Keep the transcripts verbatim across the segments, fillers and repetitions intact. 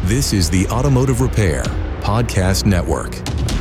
This is the Automotive Repair Podcast Network.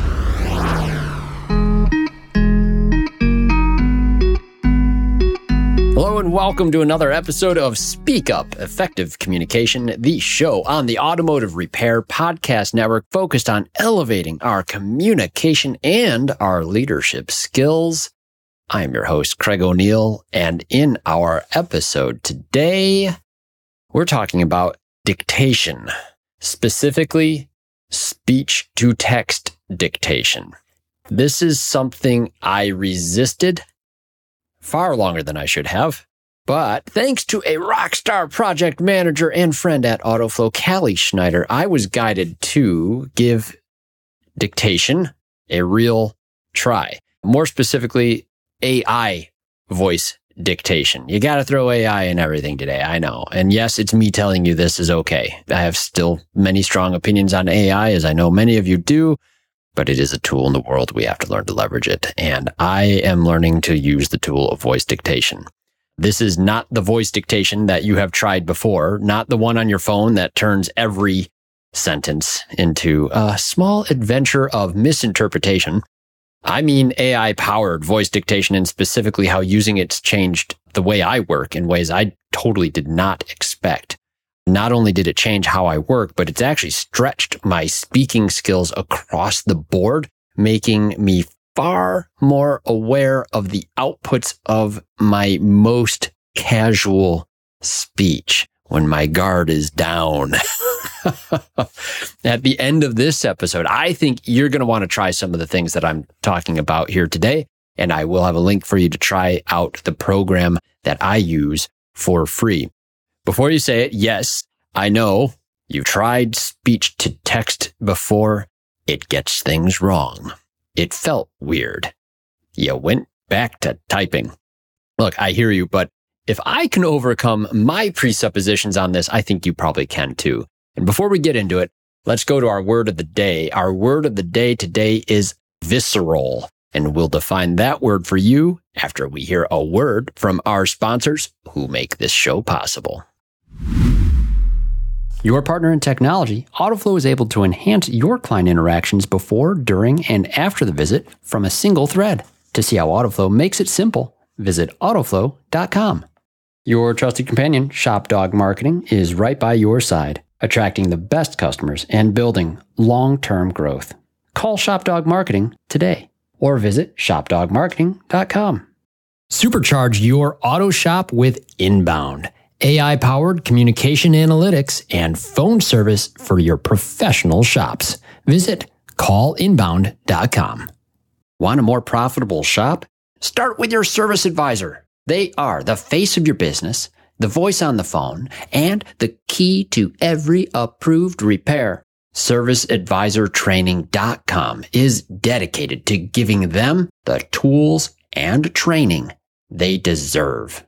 Hello and welcome to another episode of Speak Up, Effective Communication, the show on the Automotive Repair Podcast Network focused on elevating our communication and our leadership skills. I am your host, Craig O'Neill, and in our episode today, we're talking about dictation, specifically speech-to-text dictation. This is something I resisted far longer than I should have. But thanks to a rock star project manager and friend at Autoflow, Callie Schneider, I was guided to give dictation a real try. More specifically, A I voice dictation. You got to throw A I in everything today, I know. And yes, it's me telling you this is okay. I have still many strong opinions on A I, as I know many of you do. But it is a tool in the world. We have to learn to leverage it. And I am learning to use the tool of voice dictation. This is not the voice dictation that you have tried before, not the one on your phone that turns every sentence into a small adventure of misinterpretation. I mean A I-powered voice dictation, and specifically how using it's changed the way I work in ways I totally did not expect. Not only did it change how I work, but it's actually stretched my speaking skills across the board, making me far more aware of the outputs of my most casual speech when my guard is down. At the end of this episode, I think you're going to want to try some of the things that I'm talking about here today, and I will have a link for you to try out the program that I use for free. Before you say it, yes, I know you've tried speech to text before. It gets things wrong. It felt weird. You went back to typing. Look, I hear you, but if I can overcome my presuppositions on this, I think you probably can too. And before we get into it, let's go to our word of the day. Our word of the day today is visceral, and we'll define that word for you after we hear a word from our sponsors who make this show possible. Your partner in technology, Autoflow is able to enhance your client interactions before, during, and after the visit from a single thread. To see how Autoflow makes it simple, visit autoflow dot com. Your trusted companion, ShopDog Marketing, is right by your side, attracting the best customers and building long-term growth. Call ShopDog Marketing today or visit shop dog marketing dot com. Supercharge your auto shop with Inbound, A I-powered communication analytics and phone service for your professional shops. Visit call inbound dot com. Want a more profitable shop? Start with your service advisor. They are the face of your business, the voice on the phone, and the key to every approved repair. service advisor training dot com is dedicated to giving them the tools and training they deserve.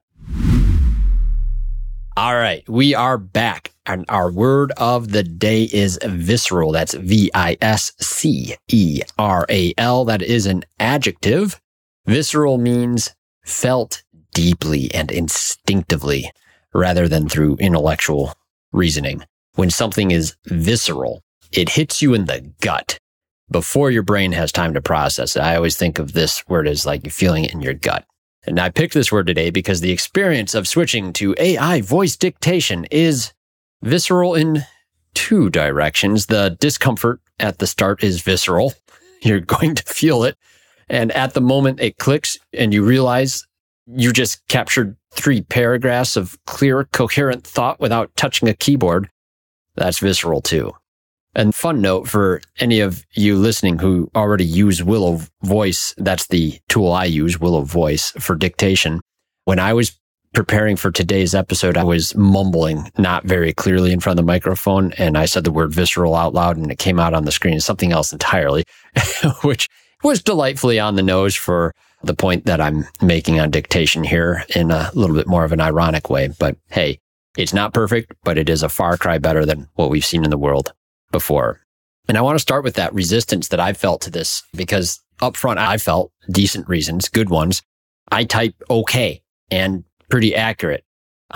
All right, we are back, and our word of the day is visceral. That's V I S C E R A L. That is an adjective. Visceral means felt deeply and instinctively rather than through intellectual reasoning. When something is visceral, it hits you in the gut before your brain has time to process it. I always think of this word as like you're feeling it in your gut. And I picked this word today because the experience of switching to A I voice dictation is visceral in two directions. The discomfort at the start is visceral. You're going to feel it. And at the moment it clicks and you realize you just captured three paragraphs of clear, coherent thought without touching a keyboard, that's visceral too. And fun note for any of you listening who already use Willow Voice, that's the tool I use, Willow Voice, for dictation. When I was preparing for today's episode, I was mumbling not very clearly in front of the microphone, and I said the word visceral out loud, and it came out on the screen as something else entirely, which was delightfully on the nose for the point that I'm making on dictation here in a little bit more of an ironic way. But hey, it's not perfect, but it is a far cry better than what we've seen in the world before. And I want to start with that resistance that I felt to this, because up front, I felt decent reasons, good ones. I type okay and pretty accurate. I'm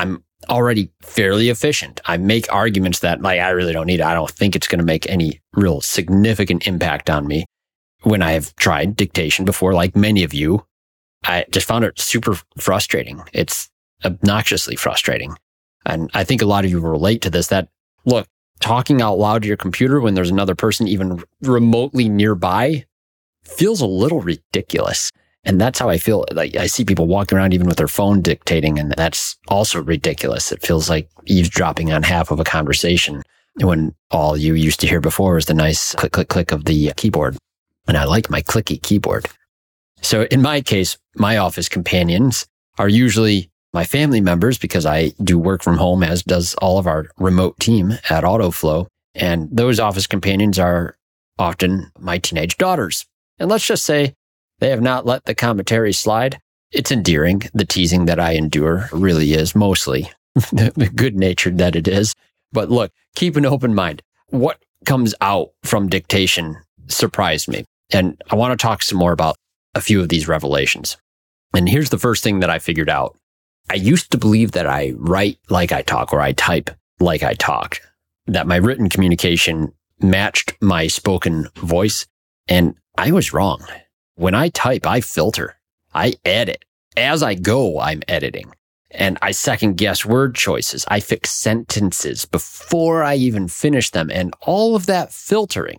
already fairly efficient. I make arguments that like I really don't need it. I don't think it's going to make any real significant impact on me. When I have tried dictation before, like many of you, I just found it super frustrating. It's obnoxiously frustrating. And I think a lot of you will relate to this, that look, talking out loud to your computer when there's another person even remotely nearby feels a little ridiculous. And that's how I feel. Like I see people walking around even with their phone dictating, and that's also ridiculous. It feels like eavesdropping on half of a conversation when all you used to hear before was the nice click, click, click of the keyboard. And I like my clicky keyboard. So in my case, my office companions are usually my family members because I do work from home, as does all of our remote team at AutoFlow. And those office companions are often my teenage daughters. And let's just say they have not let the commentary slide. It's endearing. The teasing that I endure really is mostly the good-natured that it is. But look, keep an open mind. What comes out from dictation surprised me. And I want to talk some more about a few of these revelations. And here's the first thing that I figured out. I used to believe that I write like I talk, or I type like I talk, that my written communication matched my spoken voice. And I was wrong. When I type, I filter, I edit. As I go, I'm editing. And I second guess word choices. I fix sentences before I even finish them. And all of that filtering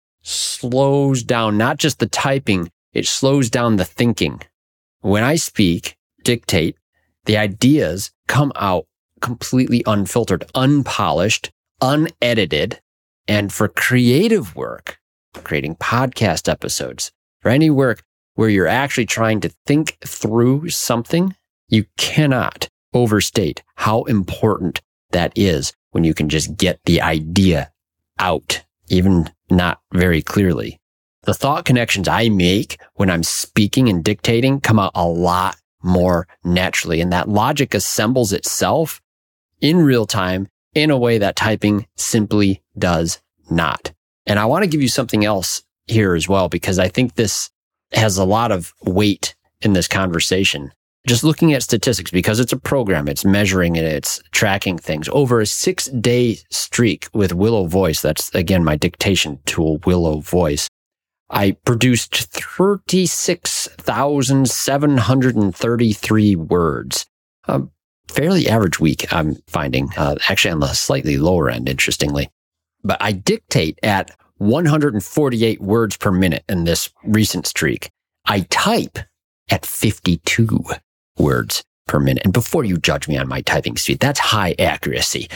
slows down not just the typing, it slows down the thinking. When I speak, dictate, the ideas come out completely unfiltered, unpolished, unedited. And for creative work, creating podcast episodes, for any work where you're actually trying to think through something, you cannot overstate how important that is when you can just get the idea out, even not very clearly. The thought connections I make when I'm speaking and dictating come out a lot more naturally, and that logic assembles itself in real time in a way that typing simply does not. And I want to give you something else here as well, because I think this has a lot of weight in this conversation. Just looking at statistics, because it's a program, it's measuring it, it's tracking things. Over a six day streak with Willow Voice, that's again my dictation tool, Willow Voice, I produced thirty-six thousand seven hundred thirty-three words. A fairly average week, I'm finding, uh, actually on the slightly lower end, interestingly. But I dictate at one hundred forty-eight words per minute in this recent streak. I type at fifty-two words per minute. And before you judge me on my typing speed, that's high accuracy.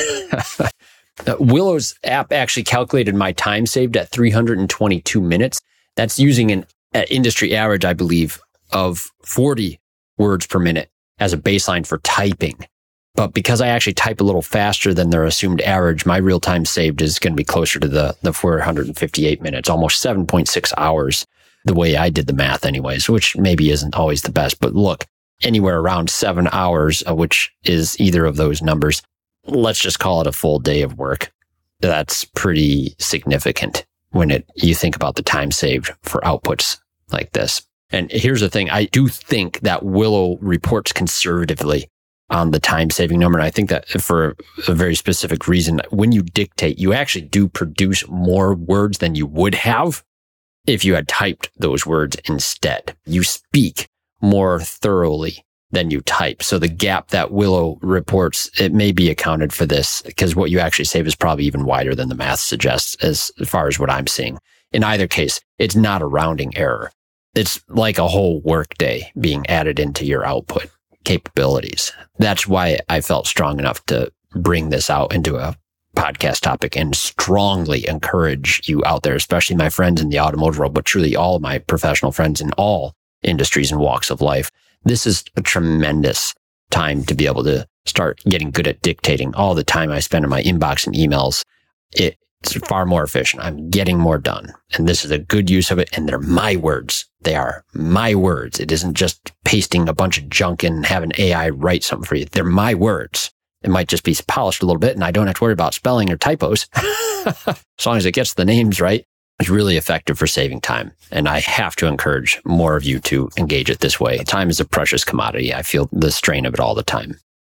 Willow's app actually calculated my time saved at three hundred twenty-two minutes. That's using an uh, industry average, I believe, of forty words per minute as a baseline for typing. But because I actually type a little faster than their assumed average, my real time saved is going to be closer to the, the four hundred fifty-eight minutes, almost seven point six hours, the way I did the math anyways, which maybe isn't always the best. But look, anywhere around seven hours, uh, which is either of those numbers, let's just call it a full day of work. That's pretty significant when it you think about the time saved for outputs like this. And here's the thing. I do think that Willow reports conservatively on the time saving number. And I think that for a very specific reason, when you dictate, you actually do produce more words than you would have if you had typed those words instead. You speak more thoroughly than you type. So the gap that Willow reports, it may be accounted for this, because what you actually save is probably even wider than the math suggests as far as what I'm seeing. In either case, it's not a rounding error. It's like a whole workday being added into your output capabilities. That's why I felt strong enough to bring this out into a podcast topic and strongly encourage you out there, especially my friends in the automotive world, but truly all of my professional friends in all industries and walks of life. This is a tremendous time to be able to start getting good at dictating. All the time I spend in my inbox and emails, it's far more efficient. I'm getting more done. And this is a good use of it. And they're my words. They are my words. It isn't just pasting a bunch of junk in and having A I write something for you. They're my words. It might just be polished a little bit and I don't have to worry about spelling or typos. As long as it gets the names right, it's really effective for saving time. And I have to encourage more of you to engage it this way. Time is a precious commodity. I feel the strain of it all the time.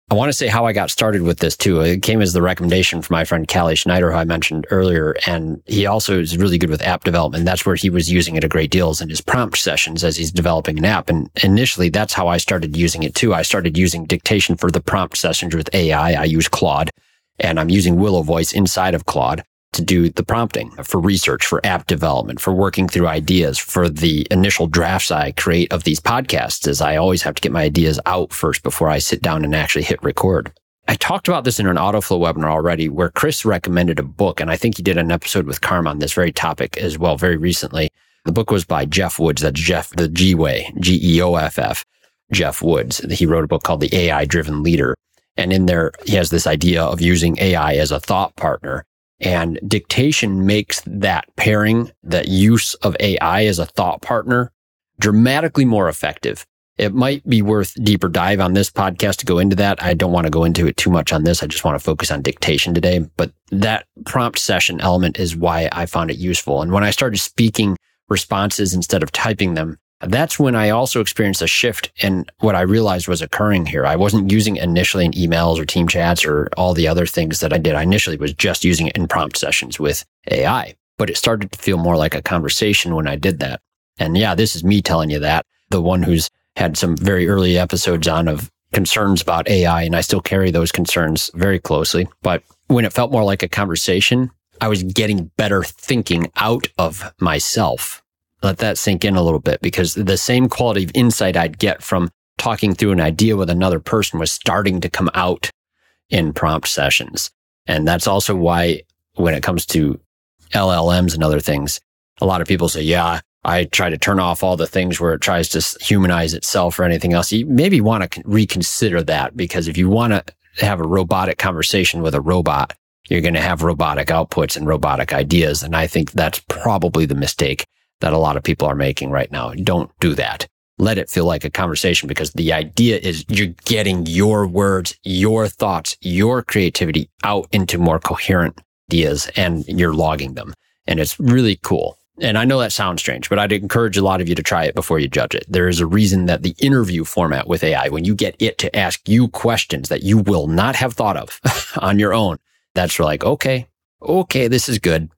I want to say how I got started with this too. It came as the recommendation from my friend Callie Schneider, who I mentioned earlier. And he also is really good with app development. That's where he was using it a great deal, is in his prompt sessions as he's developing an app. And initially, that's how I started using it too. I started using dictation for the prompt sessions with A I. I use Claude, and I'm using Willow Voice inside of Claude to do the prompting for research, for app development, for working through ideas, for the initial drafts I create of these podcasts, as I always have to get my ideas out first before I sit down and actually hit record. I talked about this in an Autoflow webinar already, where Chris recommended a book, and I think he did an episode with Karm on this very topic as well very recently. The book was by Geoff Woods. That's Jeff, the G-Way, G E O F F, Geoff Woods. He wrote a book called The A I-Driven Leader. And in there, he has this idea of using A I as a thought partner. And dictation makes that pairing, that use of A I as a thought partner, dramatically more effective. It might be worth deeper dive on this podcast to go into that. I don't want to go into it too much on this. I just want to focus on dictation today. But that prompt session element is why I found it useful. And when I started speaking responses instead of typing them, that's when I also experienced a shift in what I realized was occurring here. I wasn't using it initially in emails or team chats or all the other things that I did. I initially was just using it in prompt sessions with A I, but it started to feel more like a conversation when I did that. And yeah, this is me telling you that, the one who's had some very early episodes on of concerns about A I, and I still carry those concerns very closely. But when it felt more like a conversation, I was getting better thinking out of myself. Let that sink in a little bit, because the same quality of insight I'd get from talking through an idea with another person was starting to come out in prompt sessions. And that's also why when it comes to L L Ms and other things, a lot of people say, yeah, I try to turn off all the things where it tries to humanize itself or anything else. You maybe want to reconsider that, because if you want to have a robotic conversation with a robot, you're going to have robotic outputs and robotic ideas. And I think that's probably the mistake that a lot of people are making right now. Don't do that. Let it feel like a conversation, because the idea is you're getting your words, your thoughts, your creativity out into more coherent ideas, and you're logging them. And it's really cool. And I know that sounds strange, but I'd encourage a lot of you to try it before you judge it. There is a reason that the interview format with A I, when you get it to ask you questions that you will not have thought of on your own, that's like, okay, okay, this is good.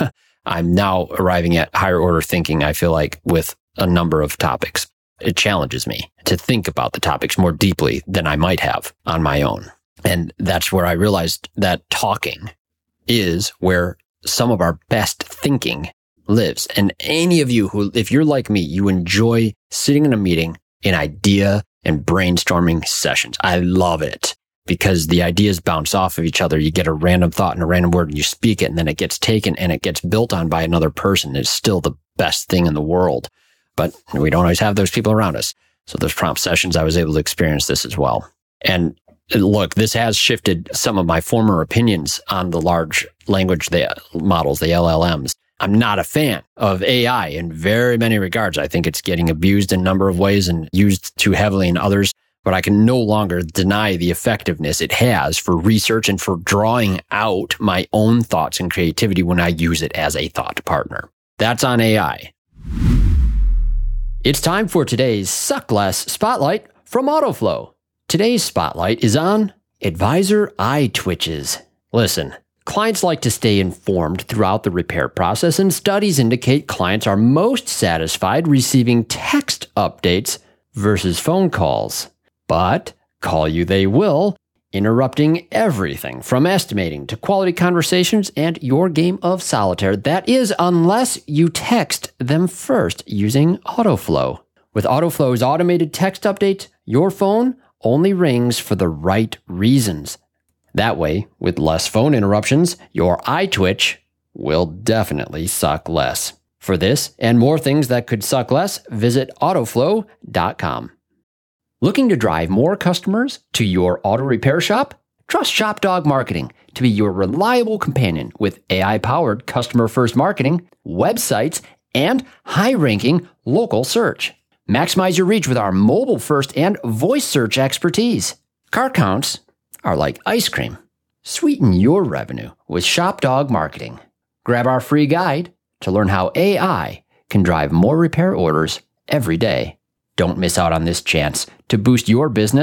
I'm now arriving at higher order thinking, I feel like, with a number of topics. It challenges me to think about the topics more deeply than I might have on my own. And that's where I realized that talking is where some of our best thinking lives. And any of you who, if you're like me, you enjoy sitting in a meeting, in idea and brainstorming sessions. I love it, because the ideas bounce off of each other. You get a random thought and a random word and you speak it, and then it gets taken and it gets built on by another person. It's still the best thing in the world, but we don't always have those people around us. So those prompt sessions, I was able to experience this as well. And look, this has shifted some of my former opinions on the large language models, the L L Ms. I'm not a fan of A I in very many regards. I think it's getting abused in a number of ways and used too heavily in others. But I can no longer deny the effectiveness it has for research and for drawing out my own thoughts and creativity when I use it as a thought partner. That's on A I. It's time for today's Suck Less Spotlight from Autoflow. Today's spotlight is on advisor eye twitches. Listen, clients like to stay informed throughout the repair process, and studies indicate clients are most satisfied receiving text updates versus phone calls. But call you they will, interrupting everything from estimating to quality conversations and your game of solitaire. That is, unless you text them first using Autoflow. With Autoflow's automated text updates, your phone only rings for the right reasons. That way, with less phone interruptions, your eye twitch will definitely suck less. For this and more things that could suck less, visit autoflow dot com. Looking to drive more customers to your auto repair shop? Trust ShopDog Marketing to be your reliable companion with A I-powered customer-first marketing, websites, and high-ranking local search. Maximize your reach with our mobile-first and voice search expertise. Car counts are like ice cream. Sweeten your revenue with ShopDog Marketing. Grab our free guide to learn how A I can drive more repair orders every day. Don't miss out on this chance to boost your business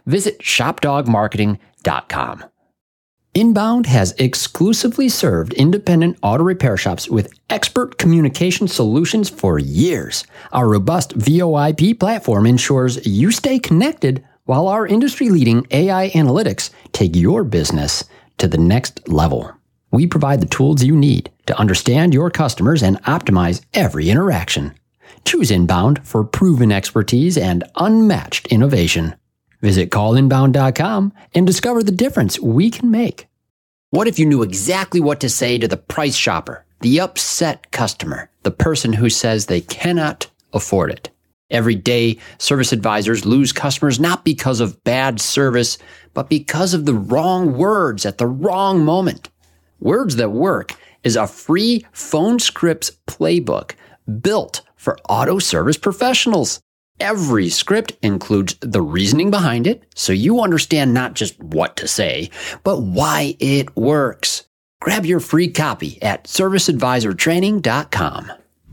visit shop dog marketing dot com. Inbound has exclusively served independent auto repair shops with expert communication solutions for years. Our robust V O I P platform ensures you stay connected while our industry-leading A I analytics take your business to the next level. We provide the tools you need to understand your customers and optimize every interaction. Choose Inbound for proven expertise and unmatched innovation. Visit call inbound dot com and discover the difference we can make. What if you knew exactly what to say to the price shopper, the upset customer, the person who says they cannot afford it? Every day, service advisors lose customers not because of bad service, but because of the wrong words at the wrong moment. Words That Work is a free phone scripts playbook built for auto service professionals. Every script includes the reasoning behind it, so you understand not just what to say, but why it works. Grab your free copy at service advisor training dot com.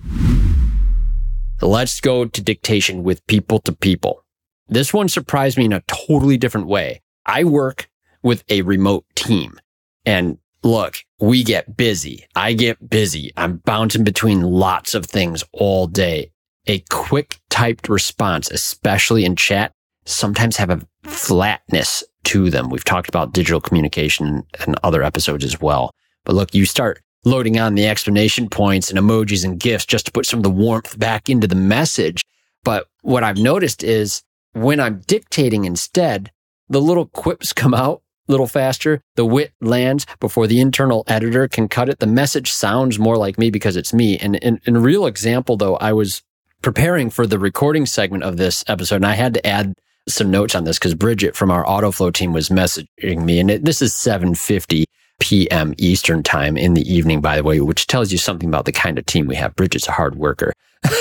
Let's go to dictation with people to people. This one surprised me in a totally different way. I work with a remote team, and look, we get busy. I get busy. I'm bouncing between lots of things all day. A quick typed response, especially in chat, sometimes have a flatness to them. We've talked about digital communication in other episodes as well. But look, you start loading on the explanation points and emojis and GIFs just to put some of the warmth back into the message. But what I've noticed is when I'm dictating instead, the little quips come out a little faster. The wit lands before the internal editor can cut it. The message sounds more like me because it's me. And in, in a real example, though, I was preparing for the recording segment of this episode, and I had to add some notes on this because Bridget from our AutoFlow team was messaging me. And it, this is seven fifty p.m. Eastern time in the evening, by the way, which tells you something about the kind of team we have. Bridget's a hard worker.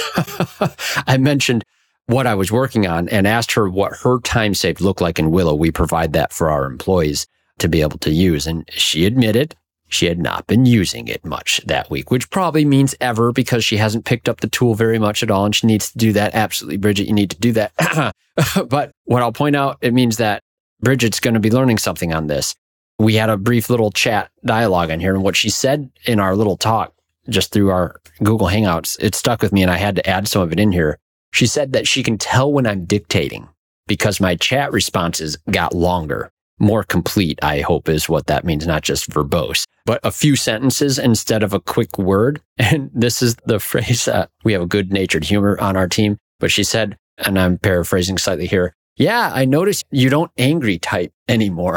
I mentioned what I was working on and asked her what her time saved looked like in Willow. We provide that for our employees to be able to use. And she admitted she had not been using it much that week, which probably means ever because she hasn't picked up the tool very much at all. And she needs to do that. Absolutely, Bridget, you need to do that. But what I'll point out, it means that Bridget's going to be learning something on this. We had a brief little chat dialogue on here, and what she said in our little talk just through our Google Hangouts, it stuck with me and I had to add some of it in here. She said that she can tell when I'm dictating because my chat responses got longer, more complete, I hope is what that means, not just verbose, but a few sentences instead of a quick word. And this is the phrase that we have a good-natured humor on our team. But she said, and I'm paraphrasing slightly here, yeah, I noticed you don't angry type anymore.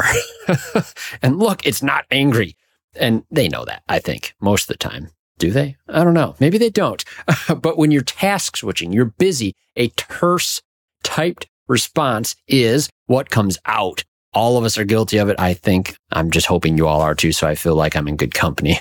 And look, it's not angry. And they know that, I think, most of the time. Do they? I don't know. Maybe they don't. But when you're task switching, you're busy, a terse typed response is what comes out. All of us are guilty of it, I think. I'm just hoping you all are too, so I feel like I'm in good company.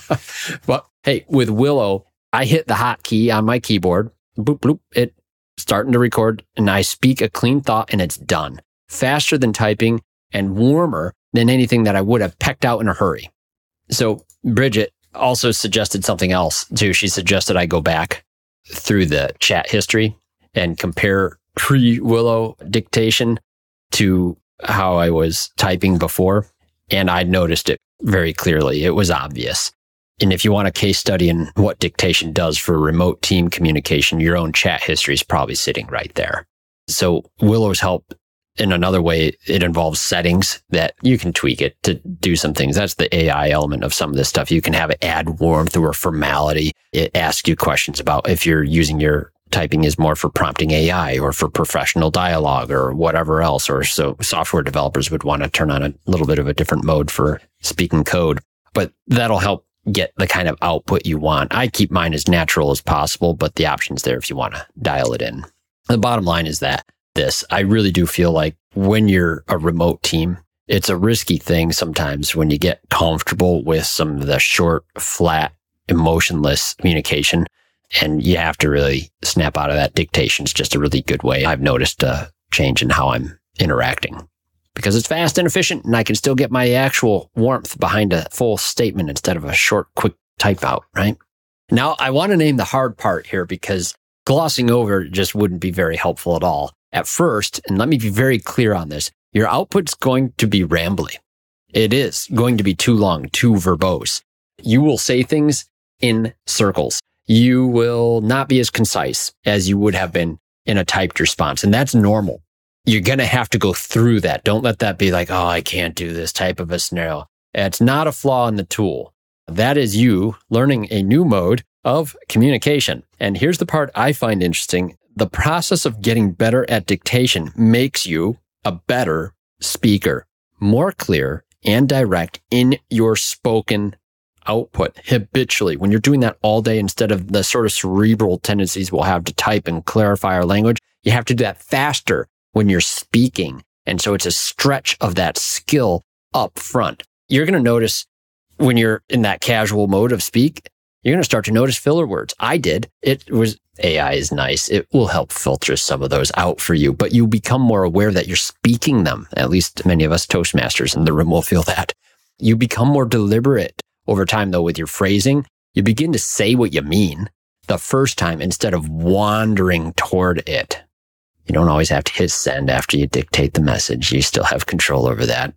But hey, with Willow, I hit the hotkey on my keyboard. Boop, bloop. It starting to record, and I speak a clean thought, and it's done. Faster than typing and warmer than anything that I would have pecked out in a hurry. So Bridget also suggested something else too. She suggested I go back through the chat history and compare pre-Willow dictation to how I was typing before. And I noticed it very clearly. It was obvious. And if you want a case study in what dictation does for remote team communication, your own chat history is probably sitting right there. So Willow's help in another way, it involves settings that you can tweak it to do some things. That's the A I element of some of this stuff. You can have it add warmth or formality. It asks you questions about if you're using your typing is more for prompting A I or for professional dialogue or whatever else. Or so software developers would want to turn on a little bit of a different mode for speaking code. But that'll help get the kind of output you want. I keep mine as natural as possible, but the option's there if you want to dial it in. The bottom line is that this, I really do feel like when you're a remote team, it's a risky thing sometimes when you get comfortable with some of the short, flat, emotionless communication, and you have to really snap out of that. Dictation is just a really good way. I've noticed a change in how I'm interacting because it's fast and efficient, and I can still get my actual warmth behind a full statement instead of a short, quick type out, right? Now, I want to name the hard part here because glossing over just wouldn't be very helpful at all. at first, and let me be very clear on this, your output's going to be rambly. It is going to be too long, too verbose. You will say things in circles. You will not be as concise as you would have been in a typed response. And that's normal. You're going to have to go through that. Don't let that be like, oh, I can't do this type of a scenario. It's not a flaw in the tool. That is you learning a new mode of communication. And here's the part I find interesting. The process of getting better at dictation makes you a better speaker, more clear and direct in your spoken output habitually. When you're doing that all day, instead of the sort of cerebral tendencies we'll have to type and clarify our language, you have to do that faster when you're speaking. And so it's a stretch of that skill up front. You're going to notice when you're in that casual mode of speak, you're going to start to notice filler words. I did. It was, A I is nice. It will help filter some of those out for you, but you become more aware that you're speaking them. At least many of us Toastmasters in the room will feel that. You become more deliberate over time, though, with your phrasing. You begin to say what you mean the first time instead of wandering toward it. You don't always have to hit send after you dictate the message. You still have control over that.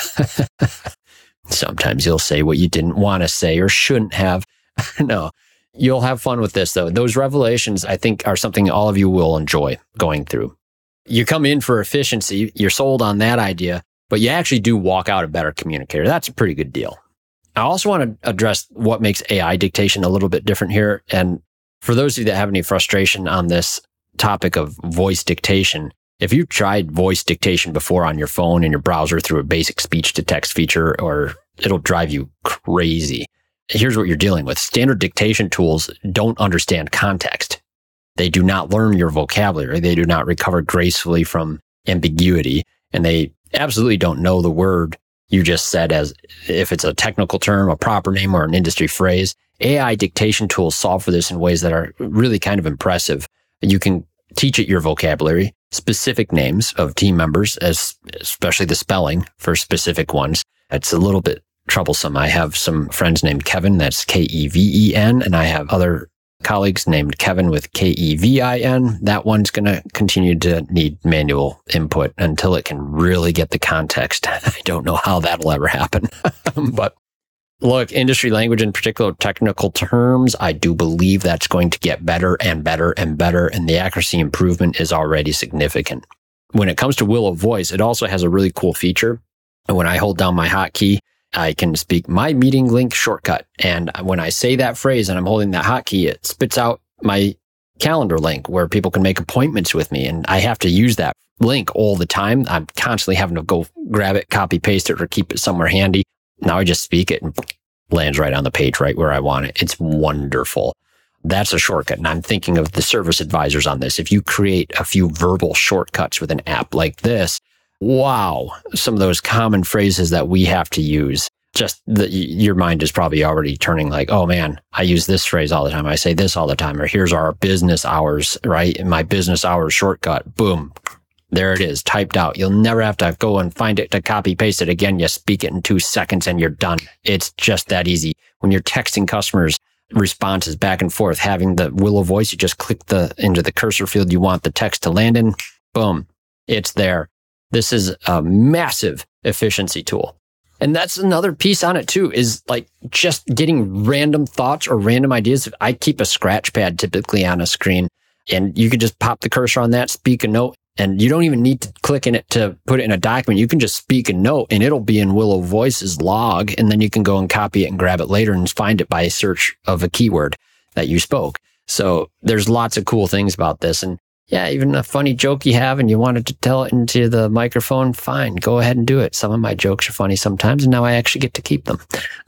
Sometimes you'll say what you didn't want to say or shouldn't have. No, you'll have fun with this, though. Those revelations, I think, are something all of you will enjoy going through. You come in for efficiency. You're sold on that idea, but you actually do walk out a better communicator. That's a pretty good deal. I also want to address what makes A I dictation a little bit different here. And for those of you that have any frustration on this topic of voice dictation, if you've tried voice dictation before on your phone and your browser through a basic speech to text feature, or it'll drive you crazy. Here's what you're dealing with. Standard dictation tools don't understand context. They do not learn your vocabulary. They do not recover gracefully from ambiguity. And they absolutely don't know the word you just said as if it's a technical term, a proper name, or an industry phrase. A I dictation tools solve for this in ways that are really kind of impressive. You can teach it your vocabulary, specific names of team members, as especially the spelling for specific ones. It's a little bit troublesome. I have some friends named Kevin, that's K E V E N, and I have other colleagues named Kevin with K E V I N. That one's going to continue to need manual input until it can really get the context. I don't know how that'll ever happen. But look, industry language, in particular technical terms, I do believe that's going to get better and better and better, and the accuracy improvement is already significant. When it comes to Willow Voice, it also has a really cool feature. And when I hold down my hotkey, I can speak my meeting link shortcut. And when I say that phrase and I'm holding that hotkey, it spits out my calendar link where people can make appointments with me. And I have to use that link all the time. I'm constantly having to go grab it, copy, paste it, or keep it somewhere handy. Now I just speak it and lands right on the page, right where I want it. It's wonderful. That's a shortcut. And I'm thinking of the service advisors on this. If you create a few verbal shortcuts with an app like this, wow, some of those common phrases that we have to use, just the, your mind is probably already turning like, oh man, I use this phrase all the time. I say this all the time. Or here's our business hours, right? In my business hours shortcut, boom, there it is, typed out. You'll never have to go and find it to copy paste it again. You speak it in two seconds and you're done. It's just that easy. When you're texting customers, responses back and forth, having the Willow Voice, you just click the into the cursor field you want the text to land in. Boom, it's there. This is a massive efficiency tool. And that's another piece on it too, is like just getting random thoughts or random ideas. I keep a scratch pad typically on a screen, and you can just pop the cursor on that, speak a note, and you don't even need to click in it to put it in a document. You can just speak a note and it'll be in Willow Voice's log, and then you can go and copy it and grab it later and find it by search of a keyword that you spoke. So there's lots of cool things about this. And yeah, even a funny joke you have and you wanted to tell it into the microphone, fine, go ahead and do it. Some of my jokes are funny sometimes, and now I actually get to keep them.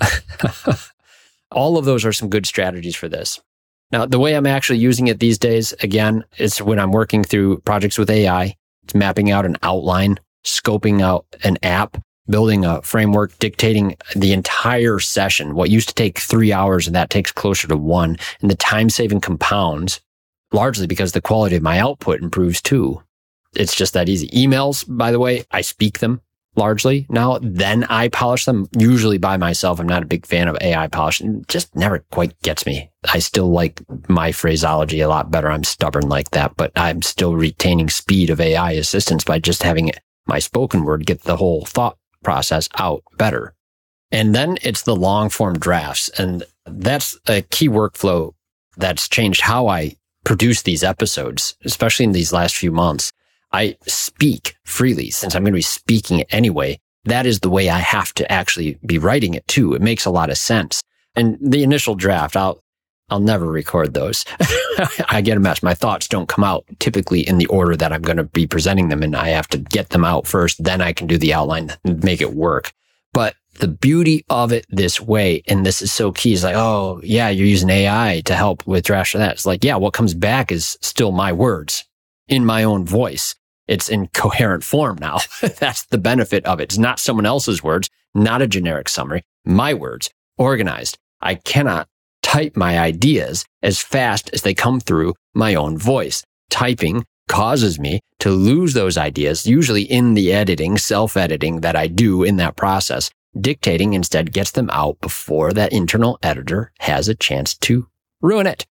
All of those are some good strategies for this. Now, the way I'm actually using it these days, again, is when I'm working through projects with A I. It's mapping out an outline, scoping out an app, building a framework, dictating the entire session. What used to take three hours, and that takes closer to one. And the time saving compounds, largely because the quality of my output improves too. It's just that easy. Emails, by the way, I speak them. largely now. Then I polish them, usually by myself. I'm not a big fan of A I polish. It just never quite gets me. I still like my phraseology a lot better. I'm stubborn like that, but I'm still retaining speed of A I assistance by just having my spoken word get the whole thought process out better. And then it's the long form drafts. And that's a key workflow that's changed how I produce these episodes, especially in these last few months. I speak freely since I'm going to be speaking it anyway. That is the way I have to actually be writing it too. It makes a lot of sense. And the initial draft, I'll, I'll never record those. I get a mess. My thoughts don't come out typically in the order that I'm going to be presenting them. And I have to get them out first. Then I can do the outline and make it work. But the beauty of it this way, and this is so key, is like, oh, yeah, you're using A I to help with drafts of that. It's like, yeah, what comes back is still my words in my own voice. It's in coherent form now. That's the benefit of it. It's not someone else's words, not a generic summary, my words, organized. I cannot type my ideas as fast as they come through my own voice. Typing causes me to lose those ideas, usually in the editing, self-editing that I do in that process. Dictating instead gets them out before that internal editor has a chance to ruin it.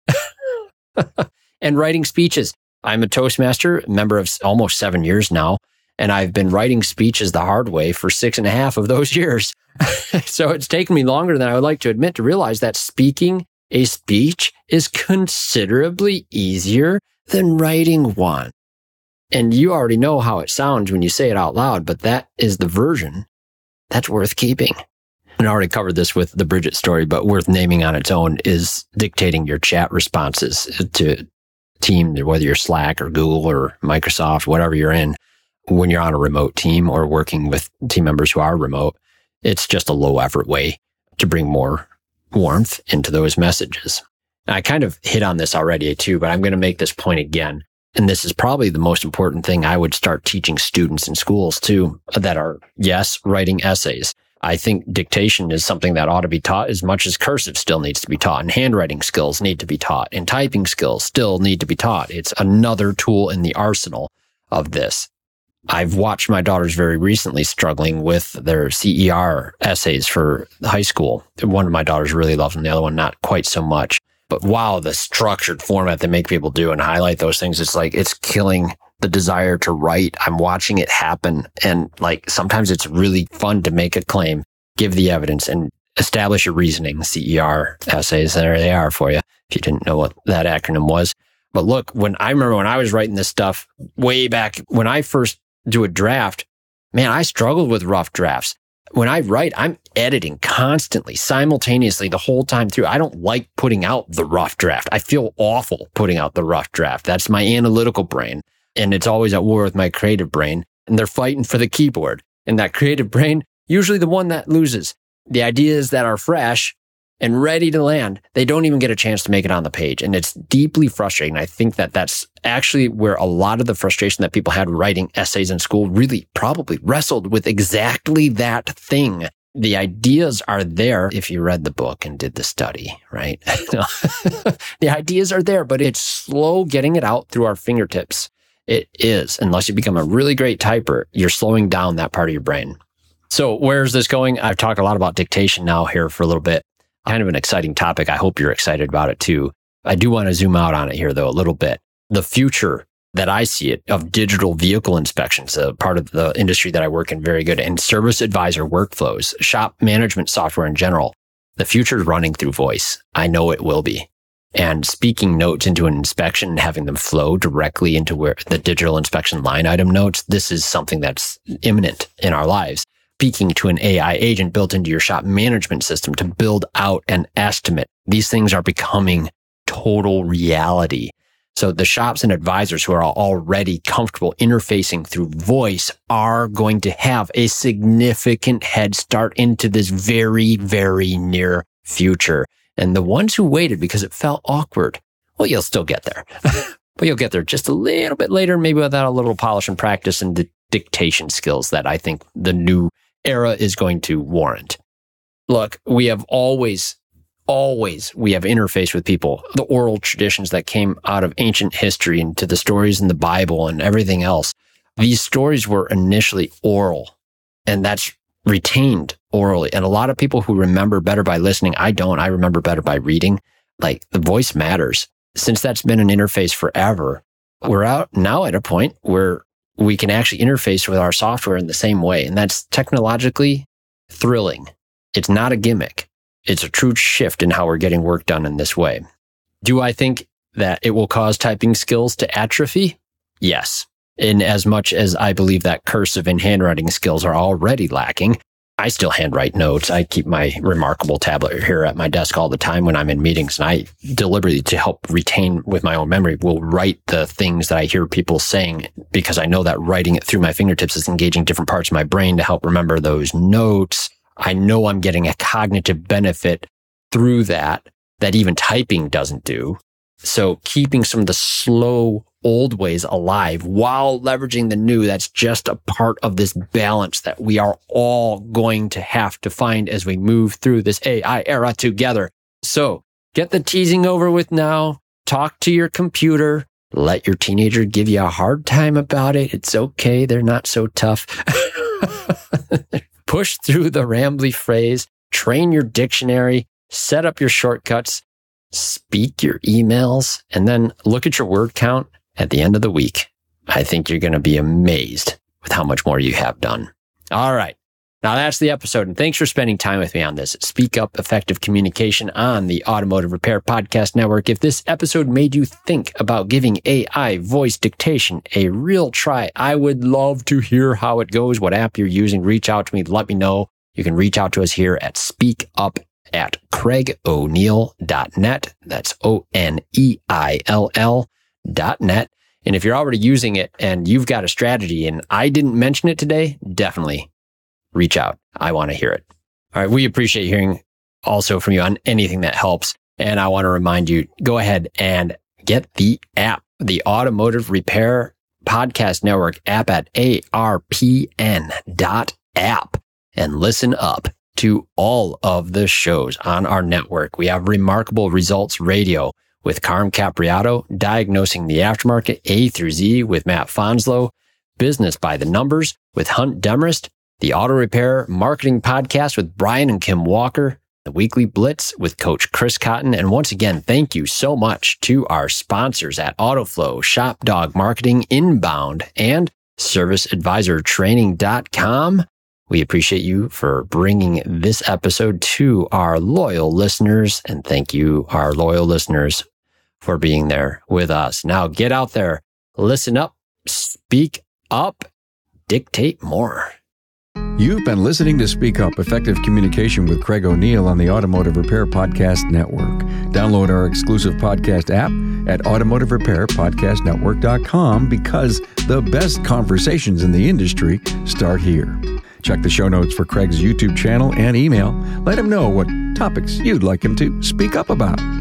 And writing speeches. I'm a Toastmaster, member of almost seven years now, and I've been writing speeches the hard way for six and a half of those years. So it's taken me longer than I would like to admit to realize that speaking a speech is considerably easier than writing one. And you already know how it sounds when you say it out loud, but that is the version that's worth keeping. And I already covered this with the Bridget story, but worth naming on its own is dictating your chat responses to team, whether you're Slack or Google or Microsoft, whatever you're in, when you're on a remote team or working with team members who are remote. It's just a low effort way to bring more warmth into those messages. And I kind of hit on this already too, but I'm going to make this point again. And this is probably the most important thing I would start teaching students in schools too, that are, yes, writing essays. I think dictation is something that ought to be taught as much as cursive still needs to be taught, and handwriting skills need to be taught, and typing skills still need to be taught. It's another tool in the arsenal of this. I've watched my daughters very recently struggling with their C E R essays for high school. One of my daughters really loves them, the other one not quite so much. But wow, the structured format they make people do and highlight those things, it's like it's killing the desire to write. I'm watching it happen. And like sometimes it's really fun to make a claim, give the evidence, and establish your reasoning. C E R essays, there they are for you, if you didn't know what that acronym was. But look, when I remember when I was writing this stuff way back, when I first do a draft, man, I struggled with rough drafts. When I write, I'm editing constantly, simultaneously the whole time through. I don't like putting out the rough draft. I feel awful putting out the rough draft. That's my analytical brain. And it's always at war with my creative brain. And they're fighting for the keyboard. And that creative brain, usually the one that loses. The ideas that are fresh and ready to land, they don't even get a chance to make it on the page. And it's deeply frustrating. I think that that's actually where a lot of the frustration that people had writing essays in school really probably wrestled with exactly that thing. The ideas are there if you read the book and did the study, right? The ideas are there, but it's slow getting it out through our fingertips. It is. Unless you become a really great typer, you're slowing down that part of your brain. So where's this going? I've talked a lot about dictation now here for a little bit. Kind of an exciting topic. I hope you're excited about it too. I do want to zoom out on it here though a little bit. The future that I see it of digital vehicle inspections, a part of the industry that I work in very good, and service advisor workflows, shop management software in general. The future is running through voice. I know it will be. And speaking notes into an inspection and having them flow directly into where the digital inspection line item notes, this is something that's imminent in our lives. Speaking to an A I agent built into your shop management system to build out an estimate. These things are becoming total reality. So the shops and advisors who are already comfortable interfacing through voice are going to have a significant head start into this very, very near future. And the ones who waited because it felt awkward, well, you'll still get there. But you'll get there just a little bit later, maybe without a little polish and practice and the dictation skills that I think the new era is going to warrant. Look, we have always, always, we have interfaced with people. The oral traditions that came out of ancient history and to the stories in the Bible and everything else. These stories were initially oral. and that's retained orally. And a lot of people who remember better by listening, I don't. I remember better by reading. Like, the voice matters. Since that's been an interface forever, we're out now at a point where we can actually interface with our software in the same way. And that's technologically thrilling. It's not a gimmick. It's a true shift in how we're getting work done in this way. Do I think that it will cause typing skills to atrophy? Yes. In as much as I believe that cursive and handwriting skills are already lacking, I still handwrite notes. I keep my remarkable tablet here at my desk all the time when I'm in meetings, and I deliberately, to help retain with my own memory, will write the things that I hear people saying, because I know that writing it through my fingertips is engaging different parts of my brain to help remember those notes. I know I'm getting a cognitive benefit through that, that even typing doesn't do. So keeping some of the slow old ways alive while leveraging the new, that's just a part of this balance that we are all going to have to find as we move through this A I era together. So get the teasing over with now. Talk to your computer. Let your teenager give you a hard time about it. It's okay. They're not so tough. Push through the rambly phrase. Train your dictionary. Set up your shortcuts. Speak your emails. And then look at your word count at the end of the week. I think you're going to be amazed with how much more you have done. All right. Now that's the episode. And thanks for spending time with me on this. Speak Up Effective Communication on the Automotive Repair Podcast Network. If this episode made you think about giving A I voice dictation a real try, I would love to hear how it goes, what app you're using. Reach out to me. Let me know. You can reach out to us here at speakup at craig o'neill dot net. That's O N E I L L dot net. And if you're already using it and you've got a strategy and I didn't mention it today, definitely reach out. I want to hear it. All right. We appreciate hearing also from you on anything that helps. And I want to remind you, go ahead and get the app, the Automotive Repair Podcast Network app at A R P N dot app, and listen up to all of the shows on our network. We have Remarkable Results Radio with Carm Capriato, Diagnosing the Aftermarket A through Z with Matt Fonslow, Business by the Numbers with Hunt Demarest, the Auto Repair Marketing Podcast with Brian and Kim Walker, the Weekly Blitz with Coach Chris Cotton. And once again, thank you so much to our sponsors at AutoFlow, Shop Dog Marketing, Inbound, and Service Advisor Training dot com. We appreciate you for bringing this episode to our loyal listeners. And thank you, our loyal listeners, for being there with us. Now get out there, listen up, speak up, dictate more. You've been listening to Speak Up, Effective Communication with Craig O'Neill on the Automotive Repair Podcast Network. Download our exclusive podcast app at automotive repair podcast network dot com, because the best conversations in the industry start here. Check the show notes for Craig's YouTube channel and email. Let him know what topics you'd like him to speak up about.